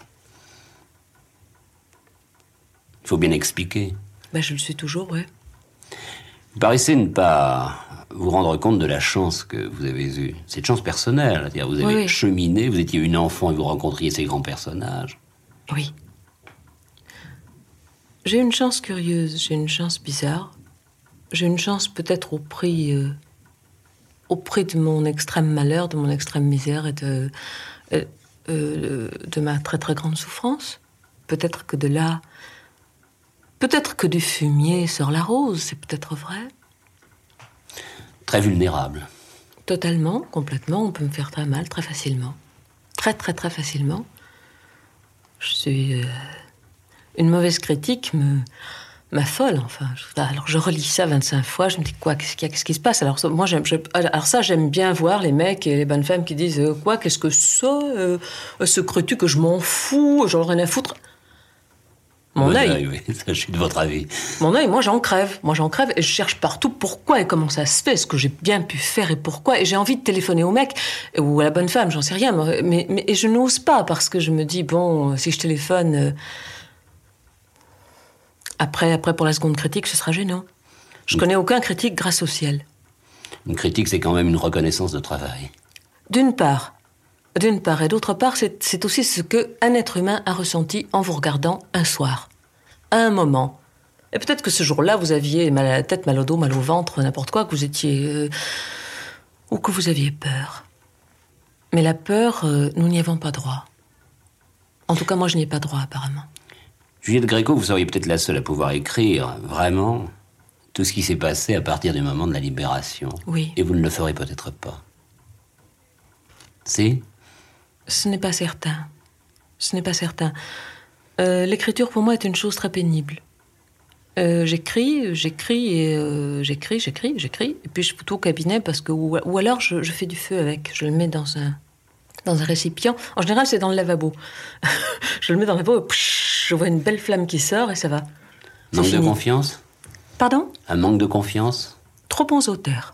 Il faut bien expliquer. Ben, je le suis toujours, ouais. Vous paraissez ne pas vous rendre compte de la chance que vous avez eue. Cette chance personnelle. C'est-à-dire, vous avez Oui, oui. cheminé, vous étiez une enfant et vous rencontriez ces grands personnages. Oui. J'ai une chance curieuse, j'ai une chance bizarre. J'ai une chance peut-être au prix, euh, au prix de mon extrême malheur, de mon extrême misère et de, euh, euh, de ma très très grande souffrance. Peut-être que de là, peut-être que du fumier sort la rose, c'est peut-être vrai. Très vulnérable. Totalement, complètement, on peut me faire très mal, très facilement. Très très très facilement. Je suis... Euh, une mauvaise critique me... m'affole, enfin. Alors je relis ça vingt-cinq fois, je me dis quoi, qu'est-ce qu'il y a, qu'est-ce qui se passe? Alors moi, j'aime, je, alors ça, j'aime bien voir les mecs et les bonnes femmes qui disent euh, quoi, qu'est-ce que ça, euh, se creux-tu que je m'en fous, j'en ai rien à foutre. Mon Votre œil, œil, oui, ça, je suis de votre avis. mon œil, moi j'en crève, moi j'en crève et je cherche partout pourquoi et comment ça se fait, ce que j'ai bien pu faire et pourquoi. Et j'ai envie de téléphoner au mec ou à la bonne femme, j'en sais rien, mais, mais et je n'ose pas parce que je me dis bon, si je téléphone. Euh, Après, après, pour la seconde critique, ce sera gênant. Je connais aucun critique grâce au ciel. Une critique, c'est quand même une reconnaissance de travail. D'une part, d'une part, et d'autre part, c'est, c'est aussi ce qu'un être humain a ressenti en vous regardant un soir, à un moment. Et peut-être que ce jour-là, vous aviez mal à la tête, mal au dos, mal au ventre, n'importe quoi, que vous étiez... Euh, ou que vous aviez peur. Mais la peur, euh, nous n'y avons pas droit. En tout cas, moi, je n'y ai pas droit, apparemment. Juliette Gréco, vous seriez peut-être la seule à pouvoir écrire, vraiment, tout ce qui s'est passé à partir du moment de la libération. Oui. Et vous ne le ferez peut-être pas. Si ? Ce n'est pas certain. Ce n'est pas certain. Euh, l'écriture, pour moi, est une chose très pénible. Euh, j'écris, j'écris, et euh, j'écris, j'écris, j'écris, et puis je fous tout au cabinet, parce que, ou, ou alors je, je fais du feu avec. Je le mets dans un, dans un récipient. En général, c'est dans le lavabo. Je le mets dans le lavabo, psh, je vois une belle flamme qui sort et ça va. C'est Manque fini. de confiance? Pardon? Un manque de confiance? Trop bons auteurs.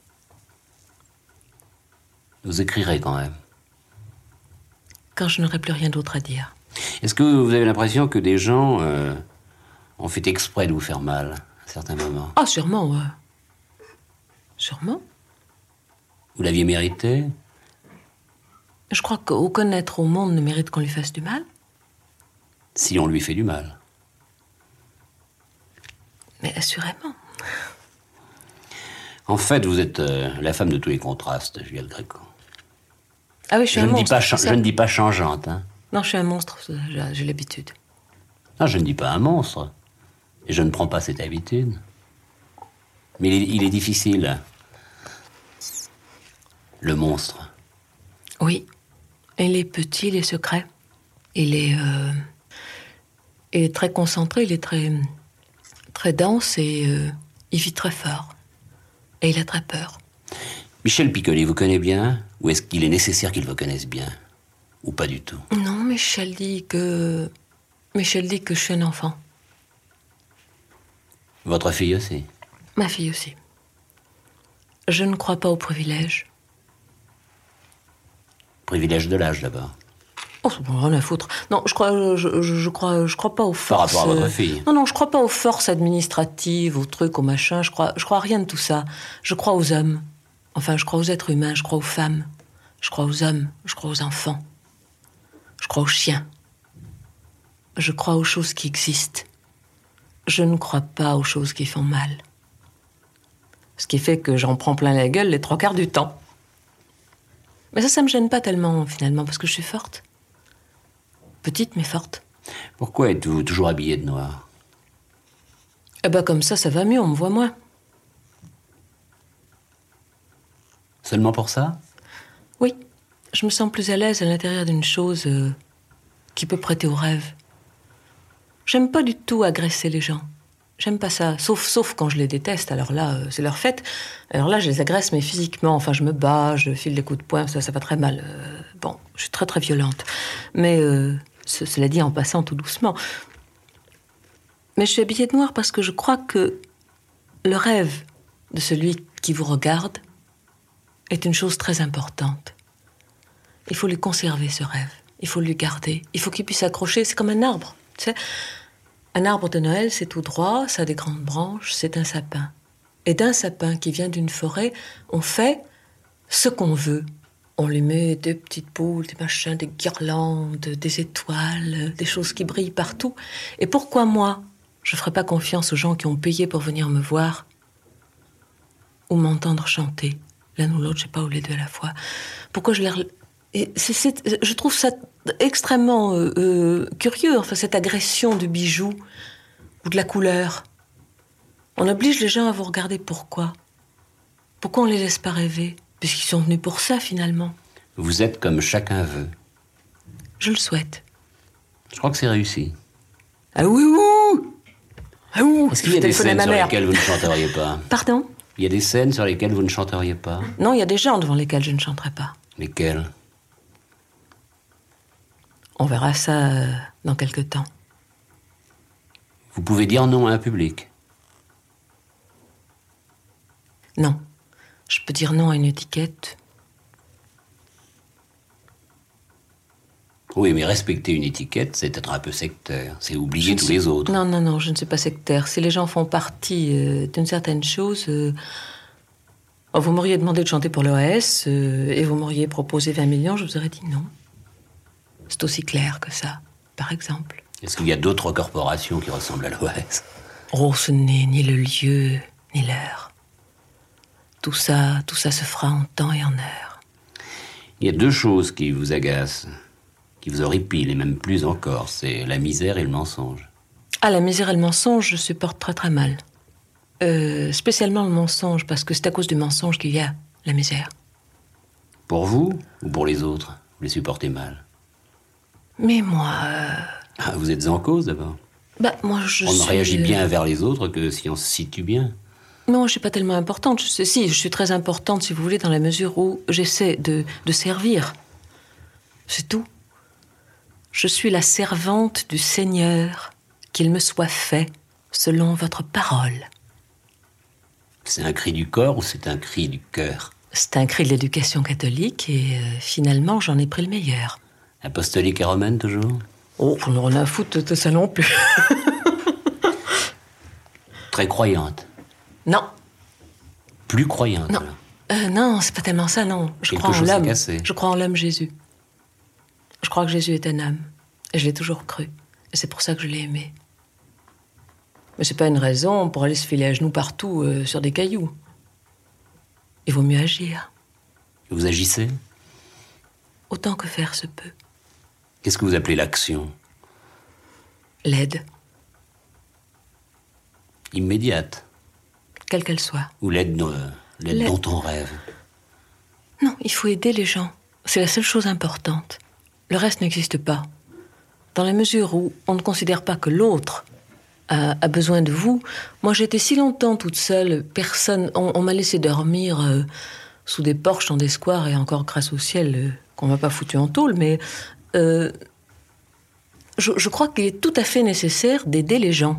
Vous écrirez quand même. Quand je n'aurai plus rien d'autre à dire. Est-ce que vous avez l'impression que des gens euh, ont fait exprès de vous faire mal à certains moments? Ah, sûrement, ouais. Sûrement. Vous l'aviez mérité? Je crois qu'aucun être au monde ne mérite qu'on lui fasse du mal. Si on lui fait du mal. Mais assurément. En fait, vous êtes euh, la femme de tous les contrastes, Juliette Gréco. Ah oui, je suis Je un ne, dis monstre. pas c'est cha- ça je ne dis pas changeante, hein. Non, je suis un monstre, j'ai j'ai l'habitude. Non, je ne dis pas un monstre. Et je ne prends pas cette habitude. Mais il est, il est difficile. Le monstre. Oui. Il est petit, il est secret. Il est, euh, il est très concentré, il est très, très dense et euh, il vit très fort. Et il a très peur. Michel Piccoli vous connaît bien? Ou est-ce qu'il est nécessaire qu'il vous connaisse bien? Ou pas du tout? Non, Michel dit que... Michel dit que je suis un enfant. Votre fille aussi? Ma fille aussi. Je ne crois pas au privilège. Privilège de l'âge, d'abord. Oh, c'est bon, rien à foutre. Non, je crois, je, je, je crois, je crois pas aux forces. Par rapport à votre euh, fille? Non, non, je crois pas aux forces administratives, aux trucs, aux machins. Je crois, je crois à rien de tout ça. Je crois aux hommes. Enfin, je crois aux êtres humains. Je crois aux femmes. Je crois aux hommes. Je crois aux enfants. Je crois aux chiens. Je crois aux choses qui existent. Je ne crois pas aux choses qui font mal. Ce qui fait que j'en prends plein la gueule les trois quarts du temps. Mais ça, ça me gêne pas tellement, finalement, parce que je suis forte. Petite, mais forte. Pourquoi êtes-vous toujours habillée de noir? Eh ben, comme ça, ça va mieux, on me voit moins. Seulement pour ça? Oui, je me sens plus à l'aise à l'intérieur d'une chose euh, qui peut prêter au rêve. J'aime pas du tout agresser les gens. J'aime pas ça, sauf, sauf quand je les déteste. Alors là, euh, c'est leur fête. Alors là, je les agresse, mais physiquement. Enfin, je me bats, je file des coups de poing, ça, ça va très mal. Euh, bon, je suis très, très violente. Mais euh, ce, cela dit en passant tout doucement. Mais je suis habillée de noir parce que je crois que le rêve de celui qui vous regarde est une chose très importante. Il faut lui conserver, ce rêve. Il faut lui garder. Il faut qu'il puisse s'accrocher. C'est comme un arbre, tu sais. Un arbre de Noël, c'est tout droit, ça a des grandes branches, c'est un sapin. Et d'un sapin qui vient d'une forêt, on fait ce qu'on veut. On lui met des petites boules, des machins, des guirlandes, des étoiles, des choses qui brillent partout. Et pourquoi moi, je ne ferais pas confiance aux gens qui ont payé pour venir me voir ou m'entendre chanter, l'un ou l'autre, je ne sais pas, ou les deux à la fois. Pourquoi je les... Et c'est, c'est, je trouve ça extrêmement euh, euh, curieux, enfin, cette agression du bijou ou de la couleur. On oblige les gens à vous regarder. Pourquoi? Pourquoi on les laisse pas rêver? Puisqu'ils sont venus pour ça, finalement. Vous êtes comme chacun veut. Je le souhaite. Je crois que c'est réussi. Ah oui, oui. Ah oui. Est-ce qu'il y a des scènes sur lesquelles vous ne chanteriez pas? Pardon? Il y a des scènes sur lesquelles vous ne chanteriez pas? Non, il y a des gens devant lesquels je ne chanterai pas. Lesquelles? On verra ça euh, dans quelque temps. Vous pouvez dire non à un public? Non. Je peux dire non à une étiquette. Oui, mais respecter une étiquette, c'est être un peu sectaire. C'est oublier tous suis... les autres. Non, non, non, je ne suis pas sectaire. Si les gens font partie euh, d'une certaine chose... Euh... Oh, vous m'auriez demandé de chanter pour l'O A S euh, et vous m'auriez proposé vingt millions, je vous aurais dit non. C'est aussi clair que ça, par exemple. Est-ce qu'il y a d'autres corporations qui ressemblent à l'O A S? Oh, ce n'est ni le lieu, ni l'heure. Tout ça, tout ça se fera en temps et en heure. Il y a deux choses qui vous agacent, qui vous horripilent, et même plus encore. C'est la misère et le mensonge. Ah, la misère et le mensonge, je supporte très très mal. Euh, spécialement le mensonge, parce que c'est à cause du mensonge qu'il y a la misère. Pour vous ou pour les autres? Vous les supportez mal? Mais moi... Euh... Ah, vous êtes en cause, d'abord. Bah, moi, je On ne suis... réagit bien vers les autres que si on se situe bien. Non, je suis pas tellement importante. Je sais, si, je suis très importante, si vous voulez, dans la mesure où j'essaie de, de servir. C'est tout. Je suis la servante du Seigneur, qu'il me soit fait selon votre parole. C'est un cri du corps ou c'est un cri du cœur? C'est un cri de l'éducation catholique et euh, finalement j'en ai pris le meilleur. Apostolique et romaine toujours? Oh, on en a à foutre de ça non plus. Très croyante? Non. Plus croyante? Non, euh, non, c'est pas tellement ça, non. Je Quelque crois en chose s'est l'homme. cassé. Je crois en l'homme Jésus. Je crois que Jésus est un âme. Et je l'ai toujours cru. Et c'est pour ça que je l'ai aimé. Mais c'est pas une raison pour aller se filer à genoux partout euh, sur des cailloux. Il vaut mieux agir. Vous agissez? Autant que faire se peut. Qu'est-ce que vous appelez l'action? L'aide, Immédiate? quelle qu'elle soit. Ou l'aide, euh, l'aide L'aide. dont on rêve? Non, il faut aider les gens. C'est la seule chose importante. Le reste n'existe pas. Dans la mesure où on ne considère pas que l'autre a, a besoin de vous. Moi, j'ai été si longtemps toute seule, personne... On, on m'a laissé dormir euh, sous des porches dans des squares, et encore grâce au ciel euh, qu'on m'a pas foutu en tôle, mais... Euh, je, je crois qu'il est tout à fait nécessaire d'aider les gens.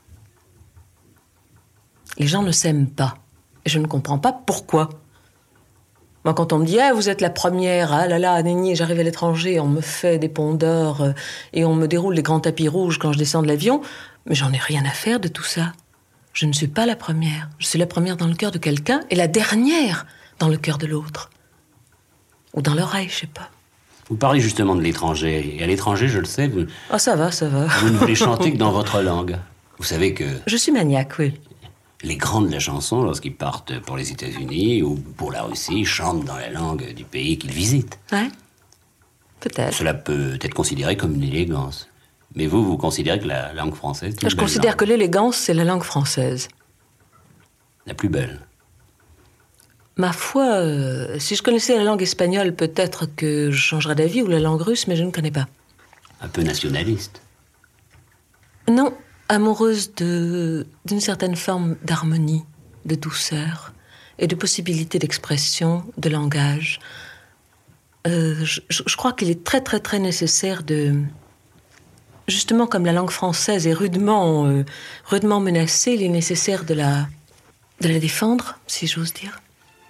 Les gens ne s'aiment pas. Et je ne comprends pas pourquoi. Moi, quand on me dit « Ah, vous êtes la première, ah là là, néni, j'arrive à l'étranger, on me fait des ponts d'or euh, et on me déroule les grands tapis rouges quand je descends de l'avion », mais j'en ai rien à faire de tout ça. Je ne suis pas la première. Je suis la première dans le cœur de quelqu'un et la dernière dans le cœur de l'autre. Ou dans l'oreille, je sais pas. Vous parlez justement de l'étranger. Et à l'étranger, je le sais, vous, Ah, ça va, ça va. vous ne voulez chanter que dans votre langue. Vous savez que Je suis maniaque, oui. les grands de la chanson, lorsqu'ils partent pour les États-Unis ou pour la Russie, chantent dans la langue du pays qu'ils visitent. Ouais, peut-être. Cela peut être considéré comme une élégance. Mais vous, vous considérez que la langue française est une Je belle considère langue. que l'élégance, c'est la langue française. La plus belle. Ma foi, euh, si je connaissais la langue espagnole, peut-être que je changerais d'avis, ou la langue russe, mais je ne connais pas. Un peu nationaliste. Non, amoureuse de, d'une certaine forme d'harmonie, de douceur et de possibilité d'expression, de langage. Euh, je, je crois qu'il est très très très nécessaire de... Justement, comme la langue française est rudement, euh, rudement menacée, il est nécessaire de la, de la défendre, si j'ose dire.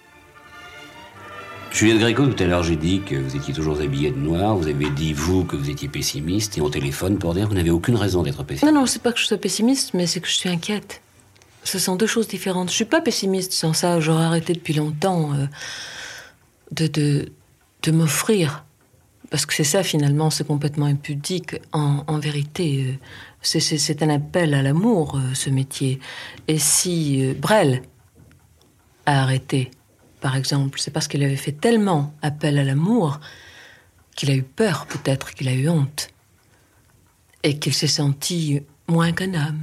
Juliette Gréco, tout à l'heure, j'ai dit que vous étiez toujours habillée de noir. Vous avez dit, vous, que vous étiez pessimiste. Et on téléphone pour dire que vous n'avez aucune raison d'être pessimiste. Non, non, c'est pas que je sois pessimiste, mais c'est que je suis inquiète. Ce sont deux choses différentes. Je suis pas pessimiste, sans ça, j'aurais arrêté depuis longtemps euh, de, de, de m'offrir. Parce que c'est ça, finalement, c'est complètement impudique. En, en vérité, euh, c'est, c'est, c'est un appel à l'amour, euh, ce métier. Et si euh, Brel a arrêté, par exemple, c'est parce qu'il avait fait tellement appel à l'amour qu'il a eu peur, peut-être, qu'il a eu honte. Et qu'il s'est senti moins qu'un homme.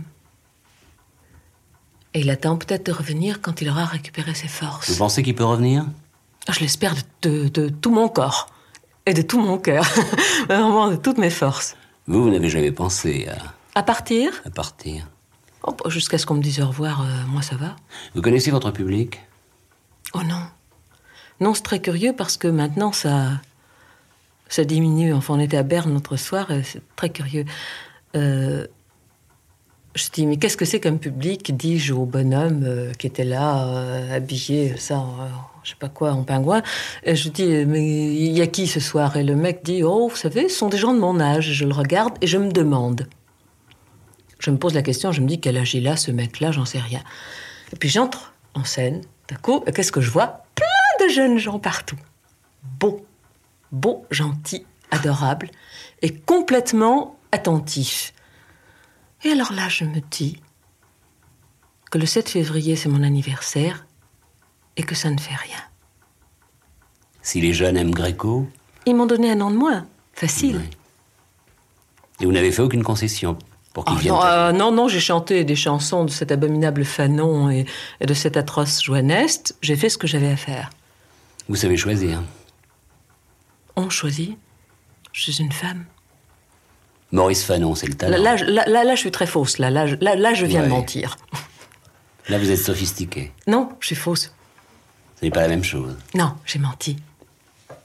Et il attend peut-être de revenir quand il aura récupéré ses forces. Vous pensez qu'il peut revenir? Je l'espère de, de, de tout mon corps. Et de tout mon cœur. Vraiment, de toutes mes forces. Vous, vous n'avez jamais pensé à, À partir à partir. Oh, jusqu'à ce qu'on me dise au revoir, euh, moi ça va. Vous connaissez votre public? Oh non. Non, c'est très curieux parce que maintenant ça, ça diminue. Enfin, on était à Berne l'autre soir et c'est très curieux. Euh, je dis, mais qu'est-ce que c'est qu'un public, dis-je au bonhomme euh, qui était là, euh, habillé, ça, euh, je sais pas quoi, en pingouin. Et je dis, mais il y a qui ce soir? Et le mec dit, oh, vous savez, ce sont des gens de mon âge. Je le regarde et je me demande. Je me pose la question, je me dis, quel âge il a, ce mec-là, j'en sais rien. Et puis j'entre en scène, d'un coup, et qu'est-ce que je vois? Plein de jeunes gens partout. Beaux, beaux, gentils, adorables, et complètement attentifs. Et alors là, je me dis que le sept février, c'est mon anniversaire, et que ça ne fait rien. Si les jeunes aiment Gréco? Ils m'ont donné un an de moins, facile. Oui. Et vous n'avez fait aucune concession pour qu'ils Oh, viennent non, à- euh, non, non, j'ai chanté des chansons de cet abominable Fanon et, et de cet atroce Joannest. J'ai fait ce que j'avais à faire. Vous savez choisir. On choisit. Je suis une femme. Maurice Fanon, c'est le talent. Là, là, je- là, là, là, je suis très fausse. Là, là, je- là, là, je viens Ouais. de mentir. Là, vous êtes sophistiqué. Non, je suis fausse. Ce n'est pas la même chose. Non, j'ai menti.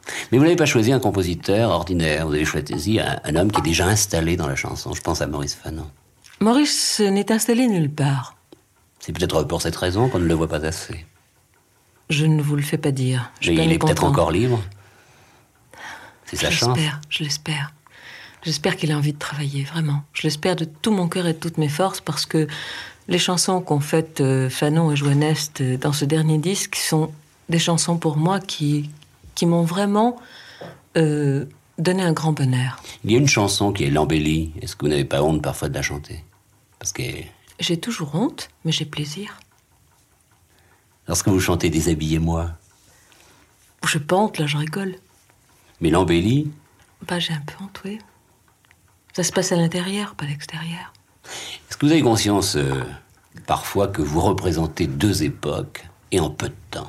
Mais vous n'avez pas choisi un compositeur ordinaire, vous avez choisi un, un homme qui est déjà installé dans la chanson. Je pense à Maurice Fanon. Maurice n'est installé nulle part. C'est peut-être pour cette raison qu'on ne le voit pas assez. Je ne vous le fais pas dire. Je Mais suis il bien est peut-être content. encore libre. C'est sa Je chance. l'espère, je l'espère. J'espère qu'il a envie de travailler, vraiment. Je l'espère de tout mon cœur et de toutes mes forces, parce que les chansons qu'ont faites euh, Fanon et Joanne Est euh, dans ce dernier disque sont des chansons pour moi qui, qui m'ont vraiment euh, donné un grand bonheur. Il y a une chanson qui est l'embellie. Est-ce que vous n'avez pas honte parfois de la chanter? Parce que J'ai toujours honte, mais j'ai plaisir. lorsque vous chantez Déshabillez-moi, Je pente, là, je rigole. mais l'embellie, Bah, j'ai un peu honte, oui. Ça se passe à l'intérieur, pas à l'extérieur. est-ce que vous avez conscience euh, parfois que vous représentez deux époques et en peu de temps?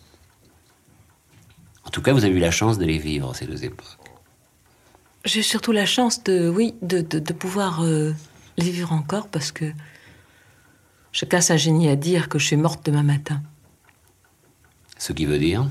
En tout cas, vous avez eu la chance de les vivre, ces deux époques. J'ai surtout la chance de, oui, de, de, de pouvoir euh, les vivre encore, parce que chacun s'ingénie à dire que je suis morte demain matin. Ce qui veut dire...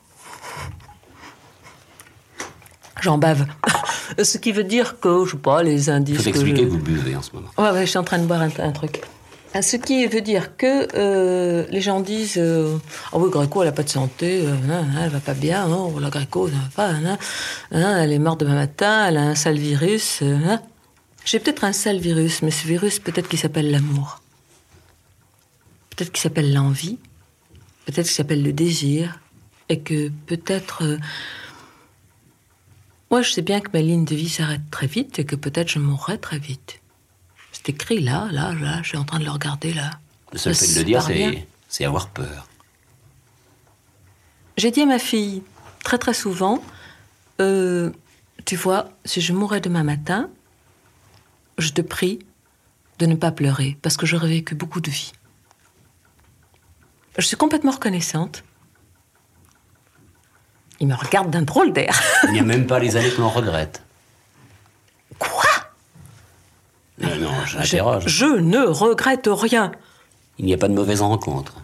J'en bave. Ce qui veut dire que, je sais pas, les Il indices... faut que expliquer je- que vous buvez en ce moment. Ouais, ouais, je suis en train de boire un, un truc. Ah, ce qui veut dire que euh, les gens disent euh, ah oui, Gréco, elle a pas de santé, euh, hein, hein, elle va pas bien, oh, la Gréco, ça va pas, hein, hein, elle est morte demain matin, elle a un sale virus. euh, hein. J'ai peut-être un sale virus, mais ce virus, peut-être qu'il s'appelle l'amour. Peut-être qu'il s'appelle l'envie, peut-être qu'il s'appelle le désir, et que peut-être... euh, moi, je sais bien que ma ligne de vie s'arrête très vite, et que peut-être je mourrai très vite. C'est écrit là, là, là, je suis en train de le regarder là. Le seul Ça fait de se le dire, parvient. c'est, c'est avoir peur. J'ai dit à ma fille, très très souvent, euh, tu vois, si je mourais demain matin, je te prie de ne pas pleurer, parce que j'aurais vécu beaucoup de vie. Je suis complètement reconnaissante. Il me regarde d'un drôle d'air. Il n'y a même pas les années que l'on regrette. Quoi? Euh, non, je, j'interroge. je ne regrette rien. Il n'y a pas de mauvaises rencontres.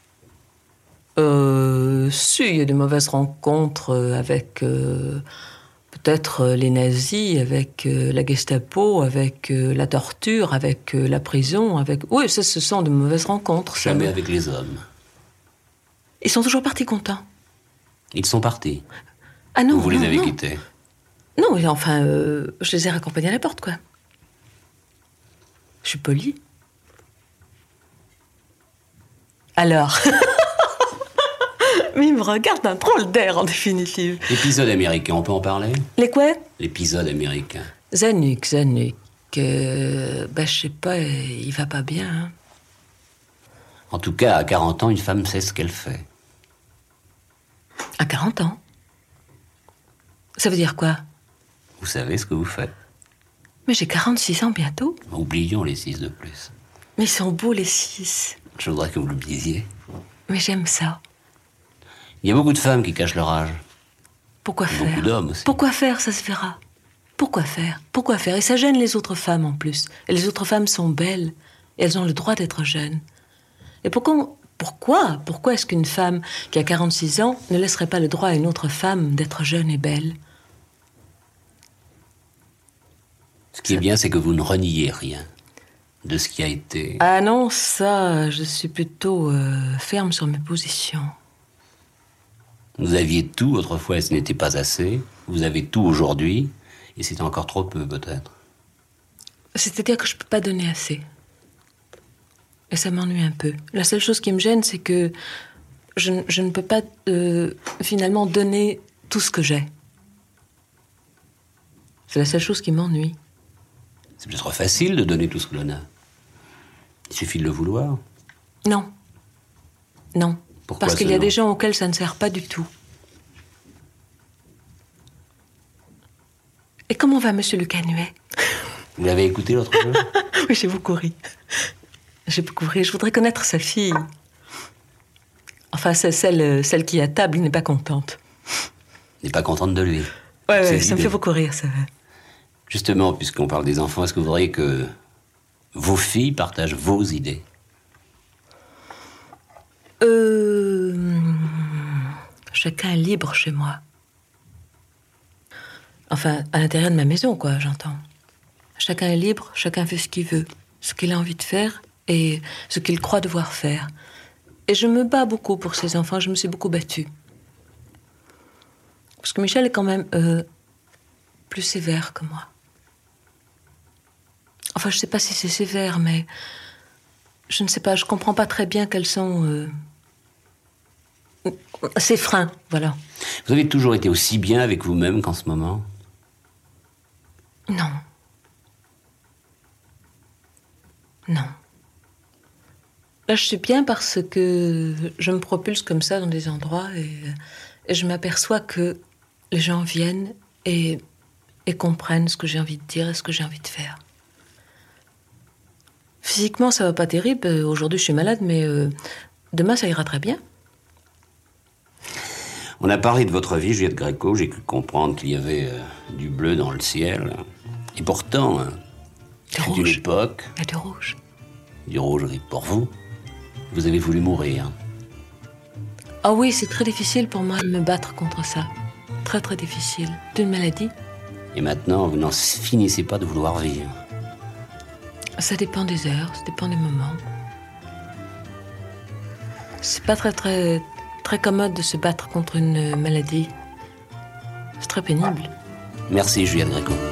Euh, si, il y a des mauvaises rencontres euh, avec euh, peut-être euh, les nazis, avec euh, la Gestapo, avec euh, la torture, avec euh, la prison, avec... Oui, ça, ce sont de mauvaises rencontres. ça. Jamais avec les hommes. Ils sont toujours partis contents. Ils sont partis. Ah non, Ou vous non, les avez non. quittés. Non, mais enfin, euh, je les ai raccompagnés à la porte, quoi. Je suis polie. Alors... Mais il me regarde d'un drôle d'air, en définitive. L'épisode américain, on peut en parler? Les quoi? L'épisode américain. Zanuck, Zanuck, euh, bah, je sais pas, il va pas bien. Hein. En tout cas, à quarante ans, une femme sait ce qu'elle fait. À quarante ans. Ça veut dire quoi? Vous savez ce que vous faites. Mais j'ai quarante-six ans bientôt. Oublions les six de plus. Mais ils sont beaux, les six. Je voudrais que vous le disiez. Mais j'aime ça. Il y a beaucoup de femmes qui cachent leur âge. Pourquoi Et faire? beaucoup d'hommes aussi. Pourquoi faire, ça se verra. Pourquoi faire? Pourquoi faire? Et ça gêne les autres femmes, en plus. Et les autres femmes sont belles. Et elles ont le droit d'être jeunes. Et pourquoi... Pourquoi Pourquoi est-ce qu'une femme qui a quarante-six ans ne laisserait pas le droit à une autre femme d'être jeune et belle? Ce qui est bien, c'est que vous ne reniez rien de ce qui a été. Ah non, ça, je suis plutôt euh, ferme sur mes positions. Vous aviez tout autrefois et ce n'était pas assez. Vous avez tout aujourd'hui et c'est encore trop peu, peut-être. C'est-à-dire que je peux pas donner assez. Et ça m'ennuie un peu. La seule chose qui me gêne, c'est que je, ne- je ne peux pas euh, finalement donner tout ce que j'ai. C'est la seule chose qui m'ennuie. C'est peut-être facile de donner tout ce que l'on a. Il suffit de le vouloir. Non. Non. Pourquoi Parce qu'il y a ce non des gens auxquels ça ne sert pas du tout. Et comment va Monsieur Le Canuet? Vous l'avez écouté l'autre jour? Oui, j'ai beaucoup ri. J'ai beaucoup ri. Je voudrais connaître sa fille. Enfin, c'est celle, celle qui, à table, n'est pas contente. N'est pas contente de lui. Ouais, Ses ouais, ça me idées. fait beaucoup rire, ça. Justement, puisqu'on parle des enfants, est-ce que vous voudriez que vos filles partagent vos idées? Euh... Chacun est libre chez moi. Enfin, à l'intérieur de ma maison, quoi, j'entends. Chacun est libre, chacun fait ce qu'il veut, ce qu'il a envie de faire et ce qu'il croit devoir faire. Et je me bats beaucoup pour ces enfants, je me suis beaucoup battue. Parce que Michel est quand même euh, plus sévère que moi. Enfin, je ne sais pas si c'est sévère, mais je ne sais pas, je ne comprends pas très bien quels sont euh, ses freins, voilà. Vous avez toujours été aussi bien avec vous-même qu'en ce moment? Non. Non. Là, je suis bien parce que je me propulse comme ça dans des endroits et, et je m'aperçois que les gens viennent et, et comprennent ce que j'ai envie de dire et ce que j'ai envie de faire. Physiquement, ça va pas terrible. Aujourd'hui, je suis malade, mais euh, demain, ça ira très bien. On a parlé de votre vie, Juliette Gréco. J'ai cru comprendre qu'il y avait euh, du bleu dans le ciel. Et pourtant, euh, c'est une époque... Il y a du rouge. Du rouge, oui, pour vous. Vous avez voulu mourir. Ah oui, c'est très difficile pour moi de me battre contre ça. Très, très difficile. D'une maladie. Et maintenant, vous n'en finissez pas de vouloir vivre. Ça dépend des heures, ça dépend des moments. C'est pas très, très, très commode de se battre contre une maladie. C'est très pénible. Merci, Juliette Gréco.